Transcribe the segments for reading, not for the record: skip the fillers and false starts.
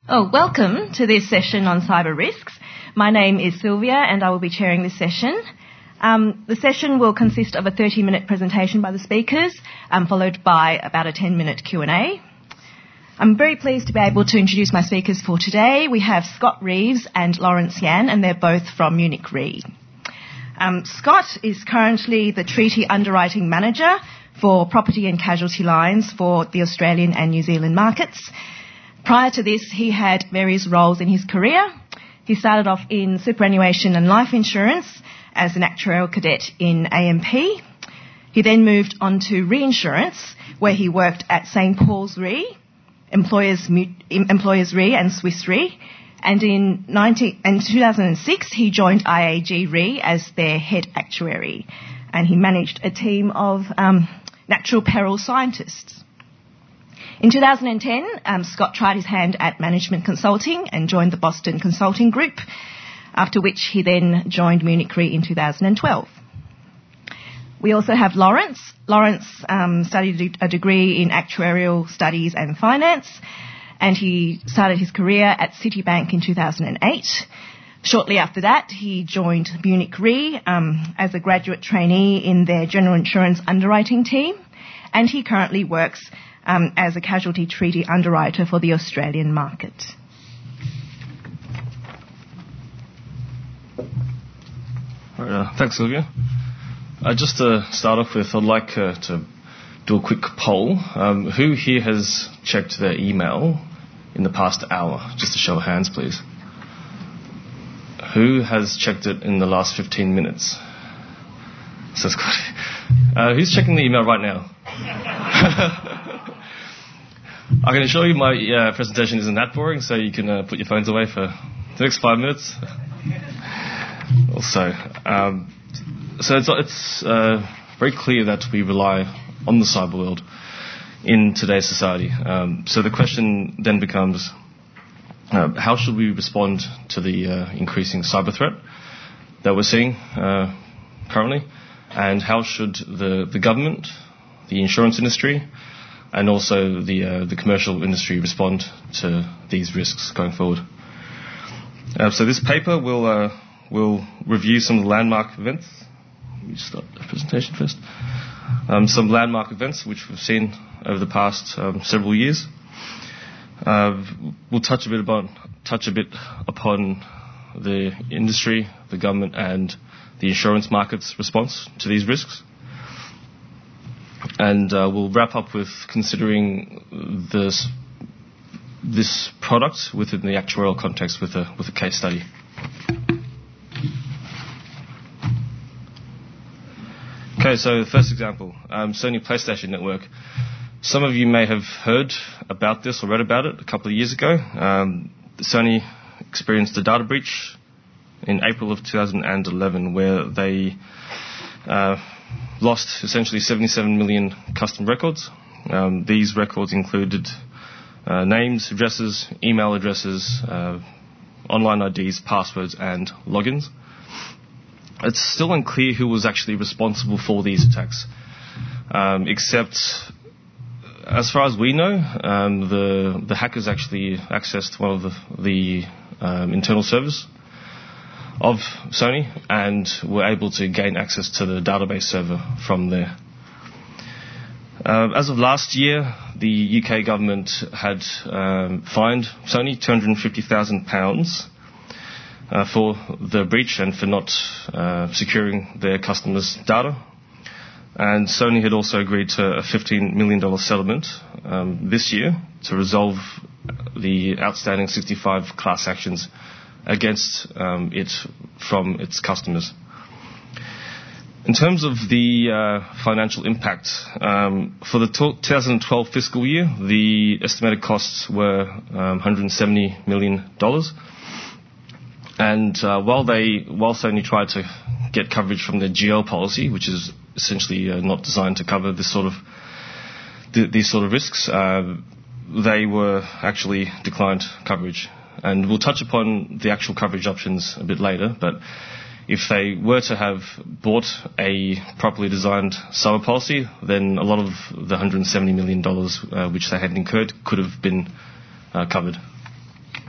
Oh, welcome to this session on cyber risks. My name is Sylvia and I will be chairing this session. The session will consist of a 30-minute presentation by the speakers, followed by about a 10-minute Q&A. I'm very pleased to be able to introduce my speakers for today. We have Scott Reeves and Lawrence Yan, and they're both from Munich Re. Scott is currently the Treaty Underwriting Manager for property and casualty lines for the Australian and New Zealand markets. Prior to this, he had various roles in his career. He started off in superannuation and life insurance as an actuarial cadet in AMP. He then moved on to reinsurance, where he worked at St. Paul's Re, Employers Re and Swiss Re. And in 2006, he joined IAG Re as their head actuary. And he managed a team of natural peril scientists. In 2010, Scott tried his hand at management consulting and joined the Boston Consulting Group, after which he then joined Munich Re in 2012. We also have Lawrence. Lawrence studied a degree in actuarial studies and finance, and he started his career at Citibank in 2008. Shortly after that, he joined Munich Re as a graduate trainee in their general insurance underwriting team, and he currently works as a casualty treaty underwriter for the Australian market. All right, thanks, Sylvia. Just to start off with, I'd like to do a quick poll. Who here has checked their email in the past hour? Just a show of hands, please. Who has checked it in the last 15 minutes? So Scott. Who's checking the email right now? I can assure you my presentation isn't that boring, so you can put your phones away for the next 5 minutes. Also, so it's very clear that we rely on the cyber world in today's society. So the question then becomes, how should we respond to the increasing cyber threat that we're seeing currently, and how should the government, the insurance industry, and also the commercial industry respond to these risks going forward? So this paper will review some of the landmark events. Let me start the presentation first. Some landmark events which we've seen over the past several years. We'll touch a bit upon the industry, the government, and the insurance market's response to these risks. And we'll wrap up with considering this product within the actuarial context with a case study. Okay, so the first example, Sony PlayStation Network. Some of you may have heard about this or read about it a couple of years ago. Sony experienced a data breach in April of 2011 where they lost essentially 77 million custom records. These records included names, addresses, email addresses, online IDs, passwords, and logins. It's still unclear who was actually responsible for these attacks, except as far as we know, the hackers actually accessed one of the internal servers of Sony and were able to gain access to the database server from there. As of last year, the UK government had fined Sony £250,000 for the breach and for not securing their customers' data. And Sony had also agreed to a $15 million settlement this year to resolve the outstanding 65 class actions against it from its customers. In terms of the financial impact, for the 2012 fiscal year, the estimated costs were $170 million. And while Sony tried to get coverage from their GL policy, which is essentially not designed to cover these sort of risks, they were actually declined coverage. And we'll touch upon the actual coverage options a bit later, but if they were to have bought a properly designed cyber policy, then a lot of the $170 million which they had incurred could have been covered.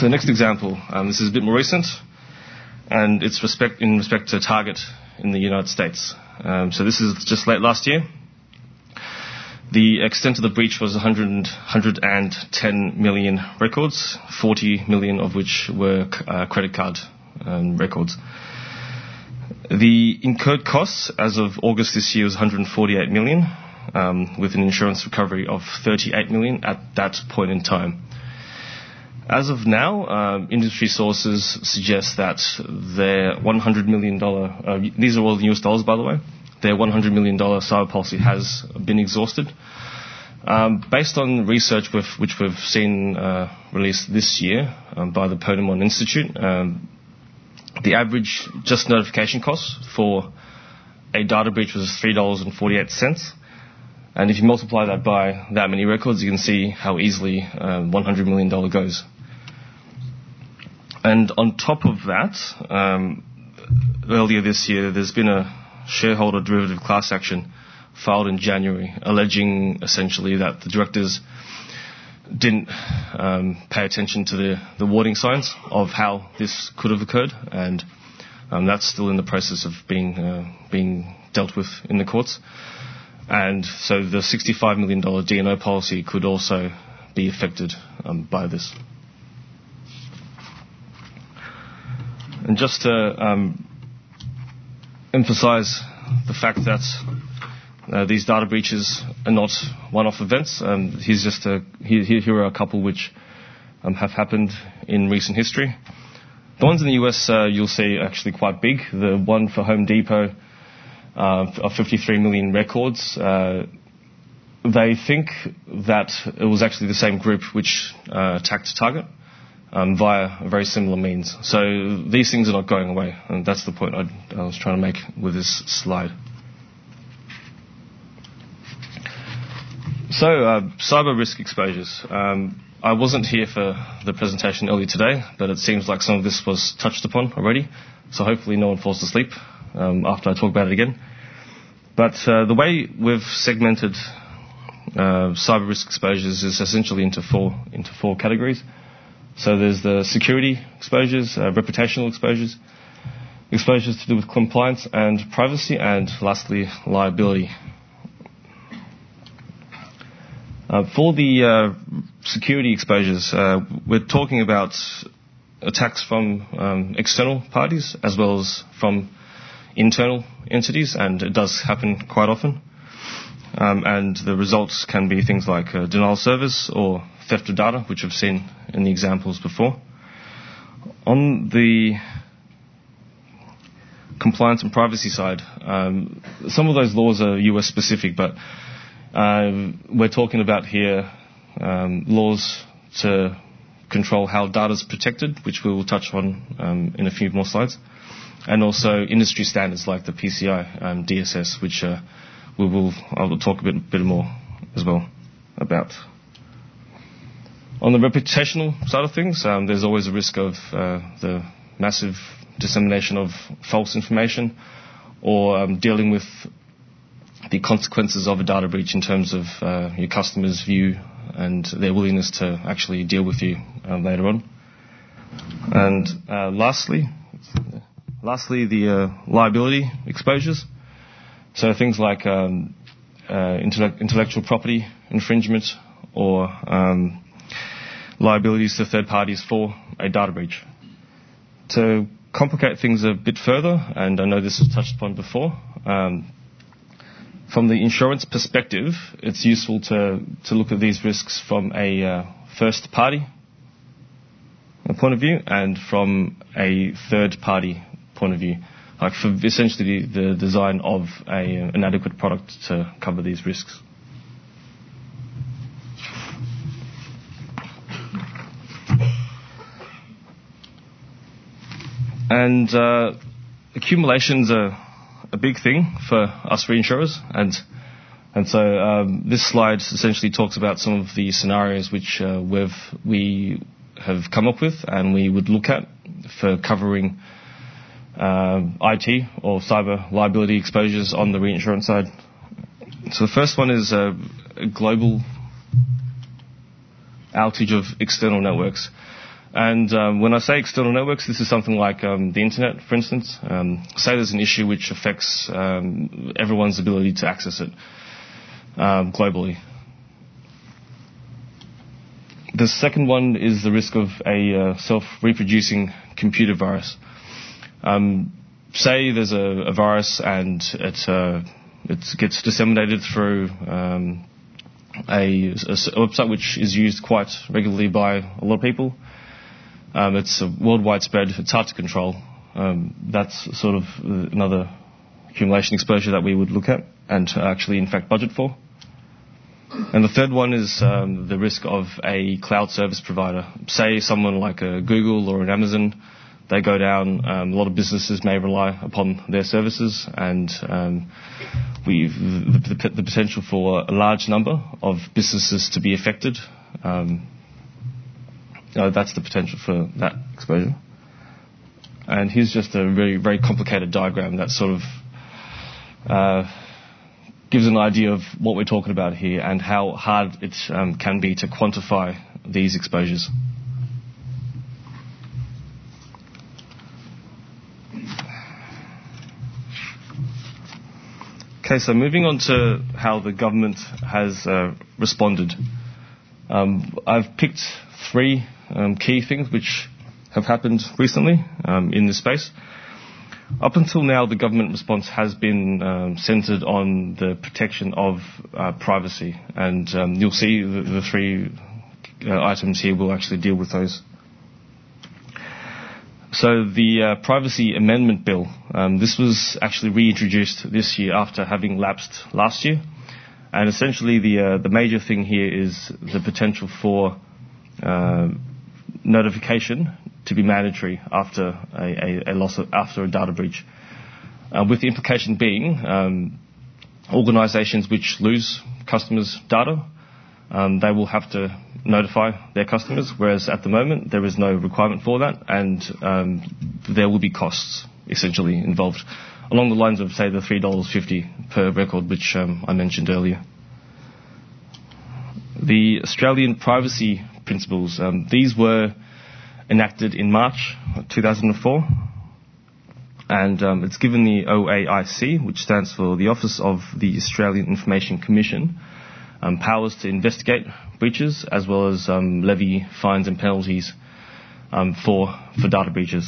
So the next example, this is a bit more recent, and it's in respect to Target in the United States. So this is just late last year. The extent of the breach was 110 million records, 40 million of which were credit card records. The incurred costs as of August this year was 148 million, with an insurance recovery of 38 million at that point in time. As of now, industry sources suggest that their $100 million, these are all the US dollars, by the way, their $100 million cyber policy has been exhausted. Based on research which we've seen released this year by the Ponemon Institute, the average just notification cost for a data breach was $3.48. And if you multiply that by that many records, you can see how easily $100 million goes. And on top of that, earlier this year, there's been a shareholder derivative class action filed in January, alleging essentially that the directors didn't pay attention to the warning signs of how this could have occurred, and that's still in the process of being dealt with in the courts. And so the $65 million D&O policy could also be affected by this. And just to emphasize the fact that these data breaches are not one-off events, here are a couple which have happened in recent history. The ones in the US you'll see are actually quite big. The one for Home Depot of 53 million records, they think that it was actually the same group which attacked Target via a very similar means. So these things are not going away, and that's the point I was trying to make with this slide. So, cyber risk exposures. I wasn't here for the presentation earlier today, but it seems like some of this was touched upon already, so hopefully no one falls asleep after I talk about it again. But the way we've segmented cyber risk exposures is essentially into four categories. So there's the security exposures, reputational exposures, exposures to do with compliance and privacy, and lastly, liability. For the security exposures, we're talking about attacks from external parties as well as from internal entities, and it does happen quite often. And the results can be things like denial of service or theft of data, which we've seen in the examples before. On the compliance and privacy side, some of those laws are US specific, but we're talking about here laws to control how data is protected, which we will touch on in a few more slides, and also industry standards like the PCI DSS, which I will talk a bit more as well about. On the reputational side of things, there's always a risk of the massive dissemination of false information, or dealing with the consequences of a data breach in terms of your customers' view and their willingness to actually deal with you later on. And lastly, the liability exposures. So things like intellectual property infringement or liabilities to third parties for a data breach. To complicate things a bit further, and I know this was touched upon before, from the insurance perspective, it's useful to look at these risks from a first party point of view and from a third party point of view, like for essentially the design of an adequate product to cover these risks. And accumulations are a big thing for us reinsurers, and so this slide essentially talks about some of the scenarios which we have come up with and we would look at for covering IT or cyber liability exposures on the reinsurance side. So the first one is a global outage of external networks. And when I say external networks, this is something like the internet, for instance. Say there's an issue which affects everyone's ability to access it globally. The second one is the risk of a self-reproducing computer virus. Say there's a virus and it gets disseminated through a website which is used quite regularly by a lot of people. It's a worldwide spread. It's hard to control. That's sort of another accumulation exposure that we would look at and actually, in fact, budget for. And the third one is the risk of a cloud service provider. Say someone like a Google or an Amazon, they go down. A lot of businesses may rely upon their services, and the potential for a large number of businesses to be affected. That's the potential for that exposure. And here's just a very, very complicated diagram that sort of gives an idea of what we're talking about here and how hard it can be to quantify these exposures. Okay, so moving on to how the government has responded. I've picked three key things which have happened recently in this space. Up until now, the government response has been centred on the protection of privacy, and you'll see the three items here will actually deal with those. So the Privacy Amendment Bill, this was actually reintroduced this year after having lapsed last year, and essentially the major thing here is the potential for notification to be mandatory after after a data breach, with the implication being organisations which lose customers' data, they will have to notify their customers, whereas at the moment there is no requirement for that, and there will be costs essentially involved, along the lines of, say, the $3.50 per record, which I mentioned earlier. The Australian Privacy Principles, these were enacted in March 2004, and it's given the OAIC, which stands for the Office of the Australian Information Commission, powers to investigate breaches as well as levy fines and penalties for data breaches.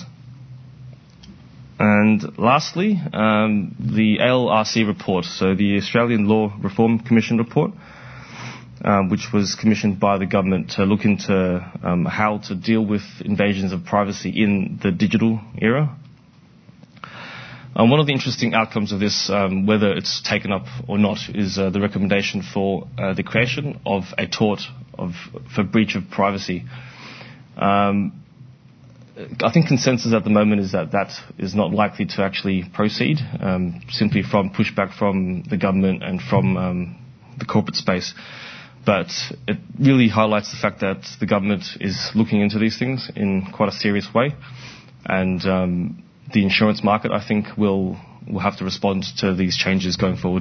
And lastly, the ALRC report, so the Australian Law Reform Commission report, which was commissioned by the government to look into how to deal with invasions of privacy in the digital era. One of the interesting outcomes of this, whether it's taken up or not, is the recommendation for the creation of a tort for breach of privacy. I think consensus at the moment is that is not likely to actually proceed, simply from pushback from the government and from the corporate space. But it really highlights the fact that the government is looking into these things in quite a serious way, and the insurance market, I think, will have to respond to these changes going forward.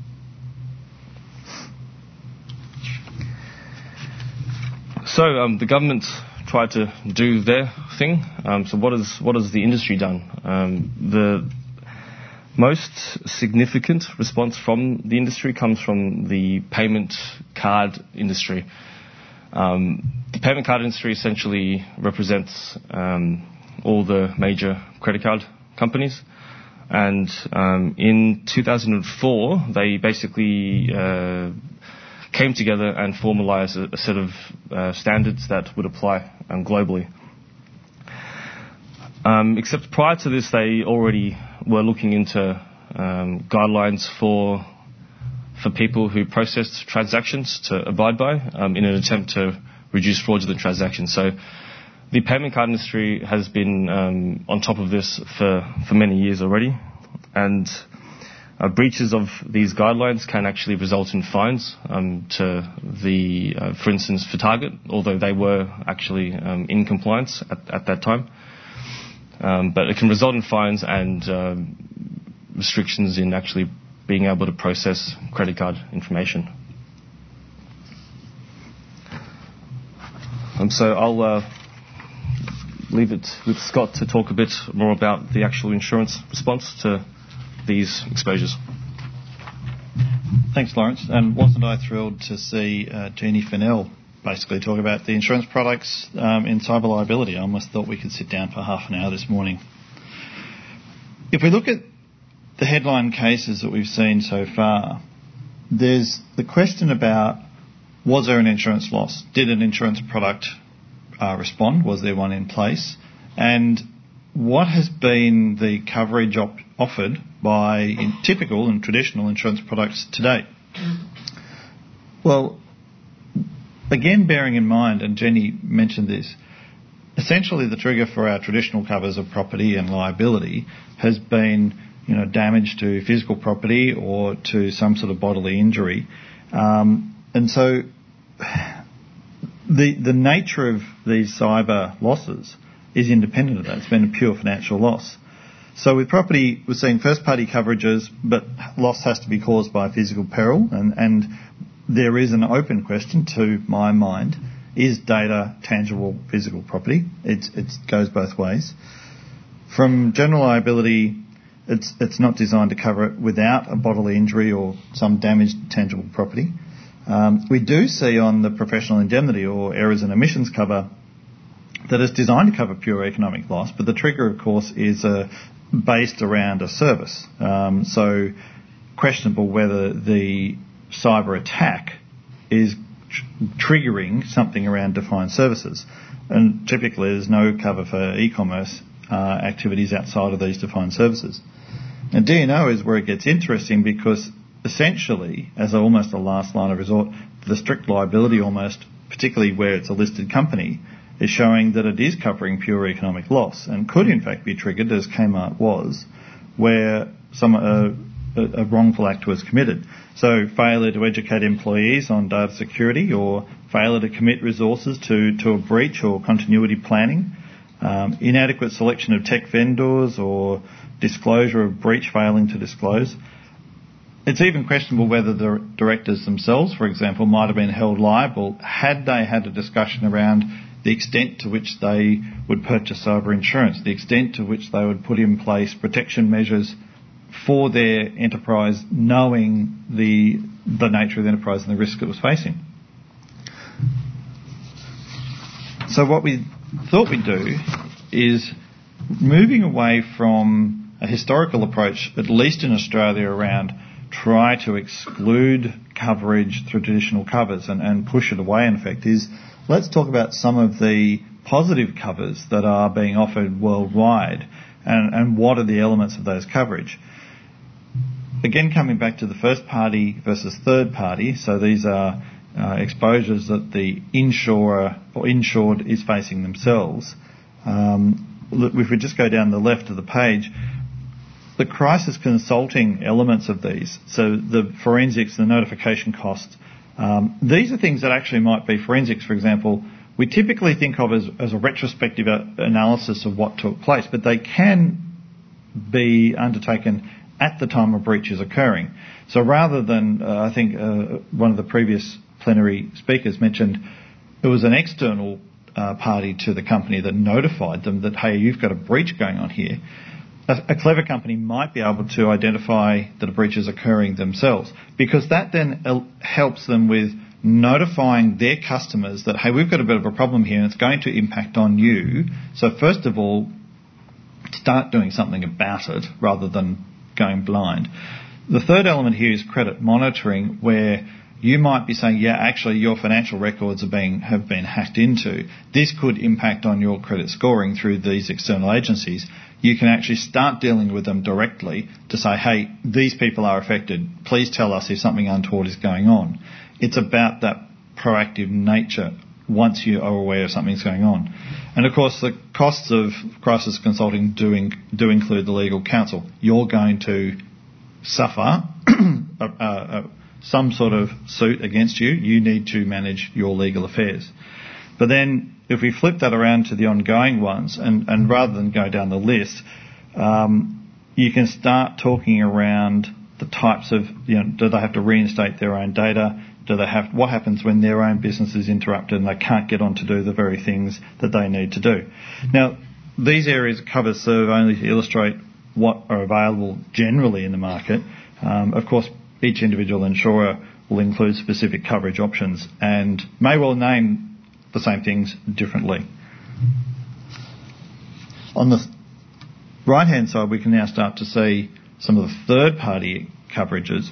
So the government tried to do their thing. So what has the industry done? The most significant response from the industry comes from the payment card industry. The payment card industry essentially represents all the major credit card companies, and in 2004 they basically came together and formalised a set of standards that would apply globally. Except prior to this, they already were looking into guidelines for people who processed transactions to abide by in an attempt to reduce fraudulent transactions. So the payment card industry has been on top of this for many years already, and breaches of these guidelines can actually result in fines to for instance, for Target, although they were actually in compliance at that time. But it can result in fines and restrictions in actually being able to process credit card information. So I'll leave it with Scott to talk a bit more about the actual insurance response to these exposures. Thanks, Lawrence. And wasn't I thrilled to see Jeannie Fennell basically talk about the insurance products in cyber liability? I almost thought we could sit down for half an hour this morning. If we look at the headline cases that we've seen so far, there's the question about, was there an insurance loss? Did an insurance product respond? Was there one in place? And what has been the coverage offered by typical and traditional insurance products to date? Well, again, bearing in mind, and Jenny mentioned this, essentially the trigger for our traditional covers of property and liability has been, damage to physical property or to some sort of bodily injury. And so the nature of these cyber losses is independent of that. It's been a pure financial loss. So with property, we're seeing first-party coverages, but loss has to be caused by physical peril, and there is an open question to my mind, is data tangible physical property? It goes both ways. From general liability, it's not designed to cover it without a bodily injury or some damage to tangible property. We do see on the professional indemnity or errors and omissions cover that it's designed to cover pure economic loss, but the trigger, of course, is based around a service. So questionable whether the cyber attack is triggering something around defined services. And typically there's no cover for e-commerce activities outside of these defined services. And D&O is where it gets interesting because essentially, as almost a last line of resort, the strict liability almost, particularly where it's a listed company, is showing that it is covering pure economic loss and could in fact be triggered, as Kmart was, where a wrongful act was committed. So failure to educate employees on data security or failure to commit resources to a breach or continuity planning, inadequate selection of tech vendors or disclosure of breach, failing to disclose. It's even questionable whether the directors themselves, for example, might have been held liable had they had a discussion around the extent to which they would purchase cyber insurance, the extent to which they would put in place protection measures for their enterprise, knowing the nature of the enterprise and the risk it was facing. So what we thought we'd do is moving away from a historical approach, at least in Australia, around try to exclude coverage through traditional covers and push it away, in effect, is let's talk about some of the positive covers that are being offered worldwide and what are the elements of those coverage. Again, coming back to the first party versus third party, so these are exposures that the insurer or insured is facing themselves. If we just go down the left of the page, the crisis consulting elements of these, so the forensics, the notification costs, these are things that actually might be forensics, for example. We typically think of as a retrospective analysis of what took place, but they can be undertaken at the time a breach is occurring. So rather than, I think one of the previous plenary speakers mentioned, it was an external party to the company that notified them that, hey, you've got a breach going on here. A clever company might be able to identify that a breach is occurring themselves, because that then helps them with notifying their customers that, hey, we've got a bit of a problem here and it's going to impact on you. So first of all, start doing something about it rather than going blind. The third element here is credit monitoring, where you might be saying, yeah, actually your financial records have been hacked into. This could impact on your credit scoring through these external agencies. You can actually start dealing with them directly to say, hey, these people are affected. Please tell us if something untoward is going on. It's about that proactive nature once you are aware of something's going on. And of course, the costs of crisis consulting do include the legal counsel. You're going to suffer some sort of suit against you. You need to manage your legal affairs. But then if we flip that around to the ongoing ones, and rather than go down the list, you can start talking around the types of, do they have to reinstate their own data? What happens when their own business is interrupted and they can't get on to do the very things that they need to do? Now, these areas of cover serve only to illustrate what are available generally in the market. Of course, each individual insurer will include specific coverage options and may well name the same things differently. On the right-hand side, we can now start to see some of the third-party coverages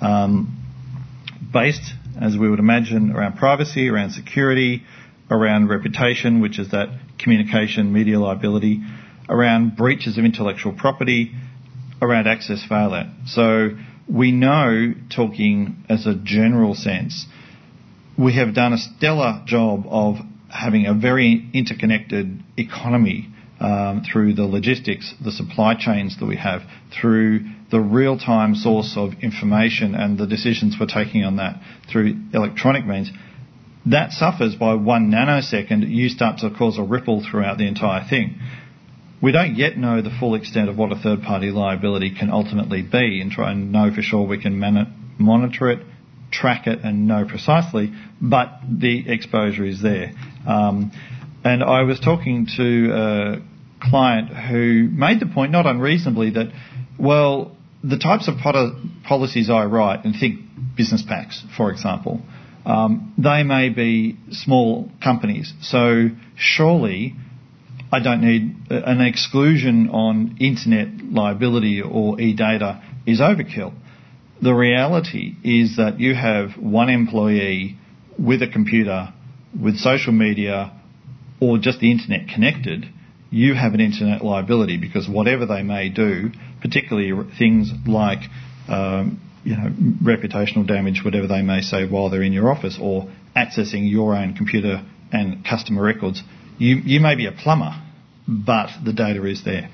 based, as we would imagine, around privacy, around security, around reputation, which is that communication, media liability, around breaches of intellectual property, around access failure. So we know, talking as a general sense, we have done a stellar job of having a very interconnected economy through the logistics, the supply chains that we have, through the real-time source of information and the decisions we're taking on that through electronic means. That suffers by 1 nanosecond, you start to cause a ripple throughout the entire thing. We don't yet know the full extent of what a third-party liability can ultimately be and try and know for sure we can monitor it, track it and know precisely, but the exposure is there. And I was talking to a client who made the point, not unreasonably, that, well, the types of policies I write, and think business packs, for example, they may be small companies. So surely I don't need an exclusion on internet liability or e-data is overkill. The reality is that you have one employee with a computer, with social media, or just the internet connected, you have an internet liability because whatever they may do, particularly things like reputational damage, whatever they may say while they're in your office, or accessing your own computer and customer records, you may be a plumber, but the data is there.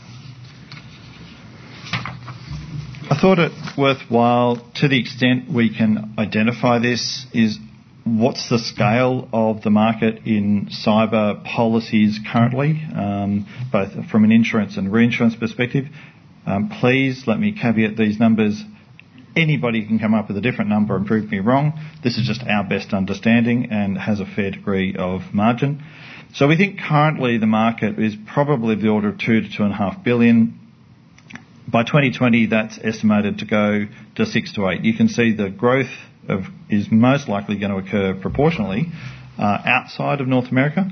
I thought it worthwhile, to the extent we can identify this, is what's the scale of the market in cyber policies currently, both from an insurance and reinsurance perspective. Please let me caveat these numbers. Anybody can come up with a different number and prove me wrong. This is just our best understanding and has a fair degree of margin. So we think currently the market is probably the order of 2 to 2.5 billion. By 2020, that's estimated to go to 6 to 8. You can see the growth is most likely going to occur proportionally outside of North America.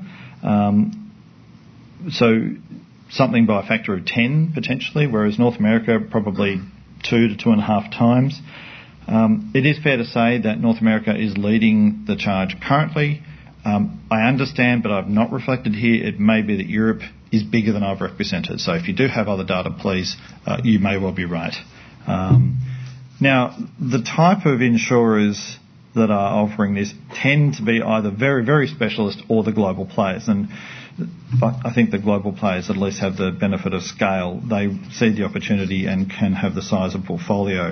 So something by a factor of 10 potentially, whereas North America probably 2 to 2.5 times. It is fair to say that North America is leading the charge currently. I understand, but I've not reflected here, it may be that Europe is bigger than I've represented. So if you do have other data, please, you may well be right. Now, the type of insurers that are offering this tend to be either very, very specialist or the global players. And I think the global players at least have the benefit of scale. They see the opportunity and can have the size of portfolio.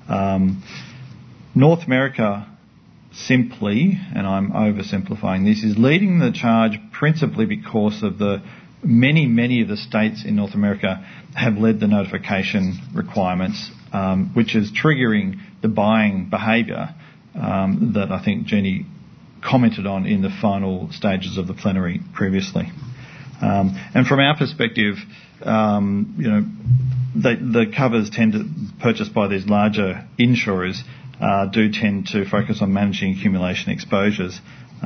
North America, simply, and I'm oversimplifying this, is leading the charge principally because of the many of the states in North America have led the notification requirements, which is triggering the buying behaviour that I think Jenny commented on in the final stages of the plenary previously. And from our perspective, the covers purchased by these larger insurers do tend to focus on managing accumulation exposures.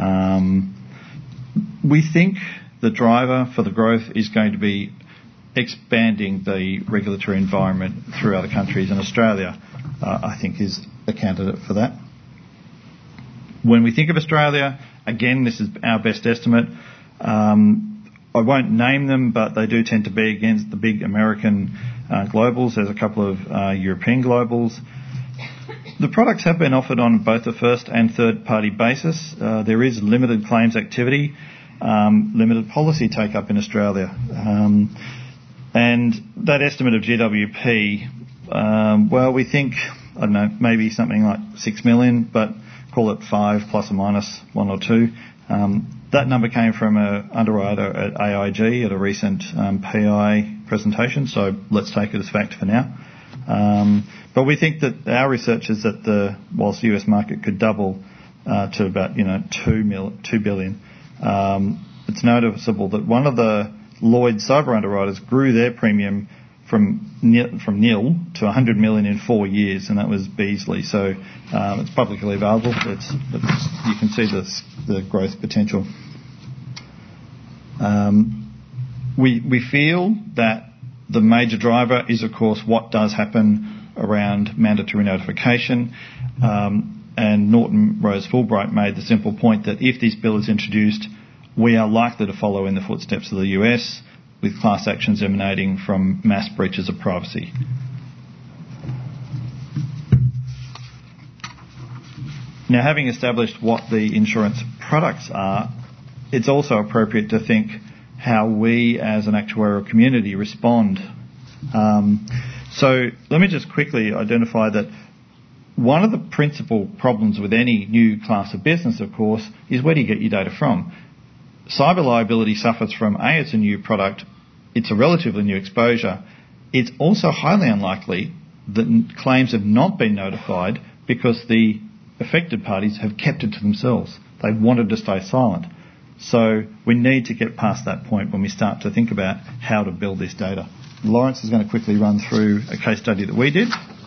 We think the driver for the growth is going to be expanding the regulatory environment through other countries, and Australia, I think, is a candidate for that. When we think of Australia, again, this is our best estimate. I won't name them, but they do tend to be against the big American globals. There's a couple of European globals. The products have been offered on both a first and third party basis. There is limited claims activity, limited policy take-up in Australia. And that estimate of GWP, we think, I don't know, maybe something like 6 million, but call it 5 plus or minus 1 or 2. That number came from an underwriter at AIG at a recent PI presentation, so let's take it as fact for now. But we think that our research is that whilst the US market could double to about 2 billion, it's noticeable that one of the Lloyd's cyber underwriters grew their premium from nil to 100 million in 4 years, and that was Beazley. So it's publicly available. You can see the growth potential. We feel that the major driver is, of course, what does happen around mandatory notification. And Norton Rose Fulbright made the simple point that if this bill is introduced, we are likely to follow in the footsteps of the US, with class actions emanating from mass breaches of privacy. Now, having established what the insurance products are, it's also appropriate to think how we as an actuarial community respond. So let me just quickly identify that one of the principal problems with any new class of business, of course, is where do you get your data from? Cyber liability suffers from, A, it's a new product, it's a relatively new exposure. It's also highly unlikely that claims have not been notified because the affected parties have kept it to themselves. They wanted to stay silent. So we need to get past that point when we start to think about how to build this data. Lawrence is going to quickly run through a case study that we did.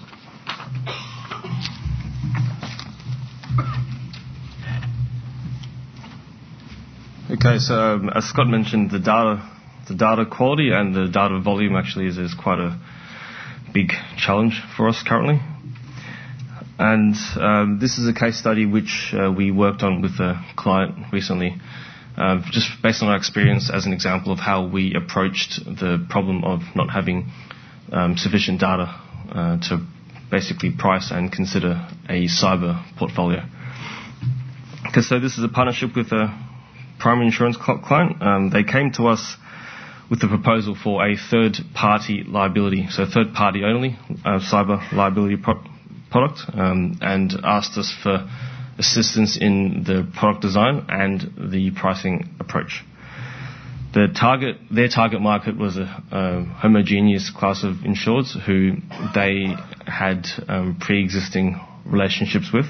Okay, so as Scott mentioned, the data quality and the data volume actually is quite a big challenge for us currently. And this is a case study which we worked on with a client recently, just based on our experience as an example of how we approached the problem of not having sufficient data to basically price and consider a cyber portfolio. Okay, so this is a partnership with a primary insurance client. They came to us with a proposal for a third-party liability, so third-party only cyber liability product, and asked us for assistance in the product design and the pricing approach. Their target market was a homogeneous class of insureds who they had pre-existing relationships with.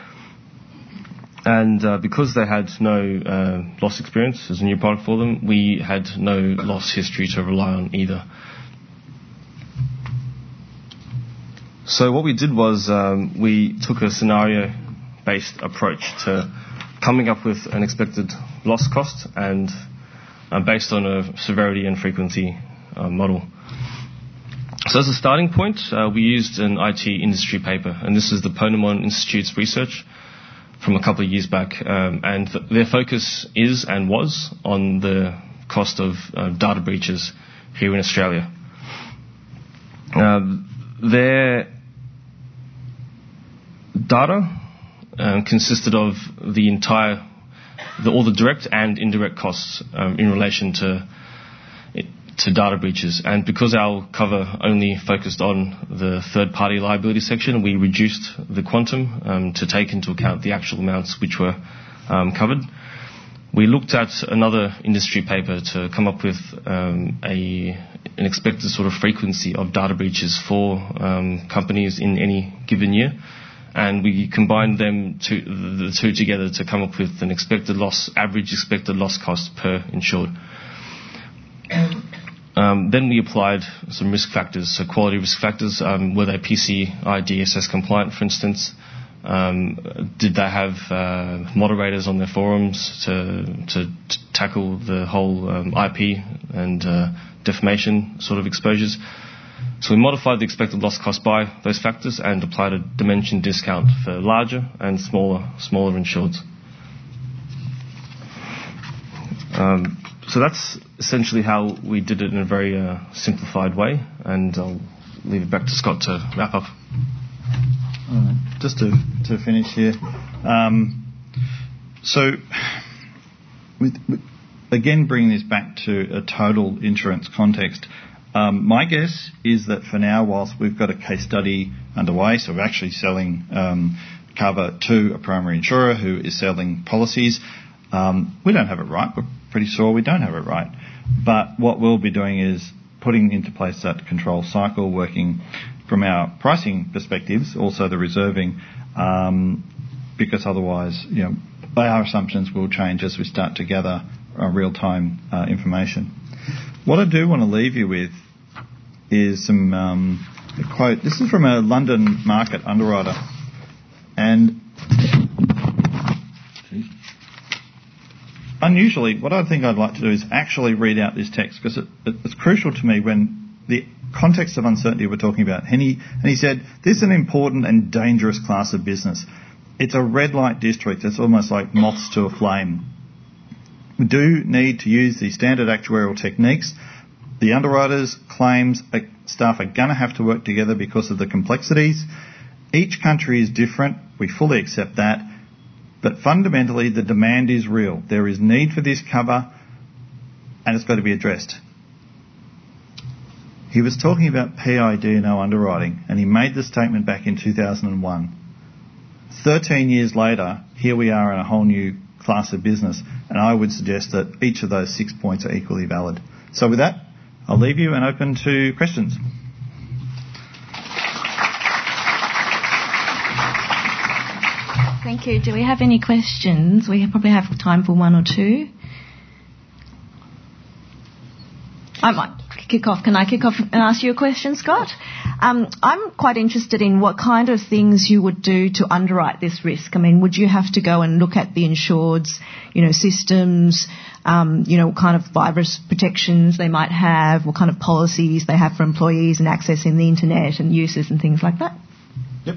And because they had no loss experience as a new product for them, we had no loss history to rely on either. So what we did was we took a scenario-based approach to coming up with an expected loss cost and based on a severity and frequency model. So as a starting point, we used an IT industry paper, and this is the Ponemon Institute's research from a couple of years back, and their focus is and was on the cost of data breaches here in Australia. Their data consisted of all the direct and indirect costs in relation to data breaches, and because our cover only focused on the third-party liability section, we reduced the quantum to take into account the actual amounts which were covered. We looked at another industry paper to come up with an expected sort of frequency of data breaches for companies in any given year, and we combined the two together to come up with an average expected loss cost per insured. Then we applied some risk factors, so quality risk factors. Were they PCI DSS compliant, for instance? Did they have moderators on their forums to tackle the whole IP and defamation sort of exposures? So we modified the expected loss cost by those factors and applied a dimension discount for larger and smaller insureds. So that's essentially how we did it in a very simplified way, and I'll leave it back to Scott to wrap up. Just to finish here. So, again, bringing this back to a total insurance context, my guess is that for now, whilst we've got a case study underway, so we're actually selling cover to a primary insurer who is selling policies, we don't have it right. We're pretty sure we don't have it right. But what we'll be doing is putting into place that control cycle, working from our pricing perspectives, also the reserving, because otherwise, our assumptions will change as we start to gather real-time information. What I do want to leave you with is some a quote. This is from a London market underwriter. And unusually, what I think I'd like to do is actually read out this text, because it's crucial to me when the context of uncertainty we're talking about. And he said, this is an important and dangerous class of business. It's a red light district. It's almost like moths to a flame. We do need to use the standard actuarial techniques. The underwriters, claims, staff are going to have to work together because of the complexities. Each country is different. We fully accept that. But fundamentally, the demand is real. There is need for this cover, and it's got to be addressed. He was talking about PI/D&O underwriting, and he made the statement back in 2001. 13 years later, here we are in a whole new class of business, and I would suggest that each of those 6 points are equally valid. So with that, I'll leave you and open to questions. Thank you. Do we have any questions? We probably have time for one or two. I might kick off. Can I kick off and ask you a question, Scott? I'm quite interested in what kind of things you would do to underwrite this risk. I mean, would you have to go and look at the insured's, systems, what kind of virus protections they might have, what kind of policies they have for employees and accessing the internet and uses and things like that? Yep.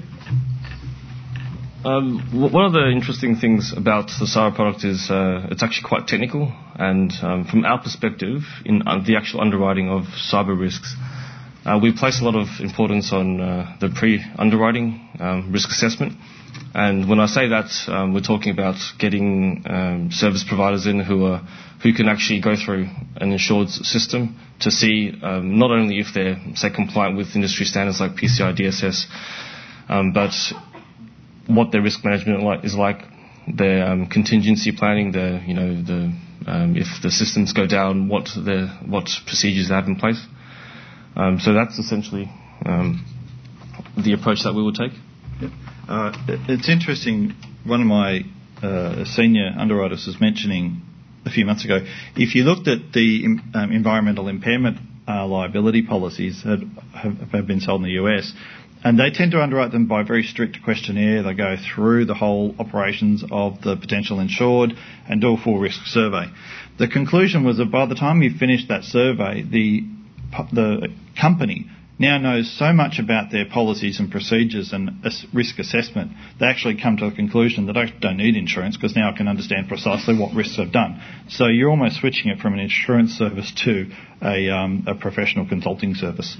One of the interesting things about the cyber product is it's actually quite technical, and from our perspective, in the actual underwriting of cyber risks, we place a lot of importance on the pre-underwriting risk assessment. And when I say that, we're talking about getting service providers in who can actually go through an insured system to see not only if they're, say, compliant with industry standards like PCI DSS, but what their risk management is like, their contingency planning, if the systems go down, what procedures they have in place. So that's essentially the approach that we will take. It's interesting. One of my senior underwriters was mentioning a few months ago, if you looked at the environmental impairment liability policies that have been sold in the US, and they tend to underwrite them by a very strict questionnaire. They go through the whole operations of the potential insured and do a full risk survey. The conclusion was that by the time you finish that survey, the company now knows so much about their policies and procedures and risk assessment, they actually come to a conclusion that I don't need insurance because now I can understand precisely what risks I've done. So you're almost switching it from an insurance service to a professional consulting service.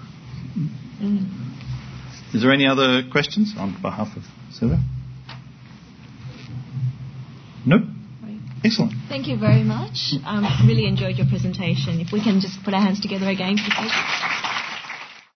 Is there any other questions on behalf of Sylvia? Nope. Excellent. Thank you very much. Really enjoyed your presentation. If we can just put our hands together again, please.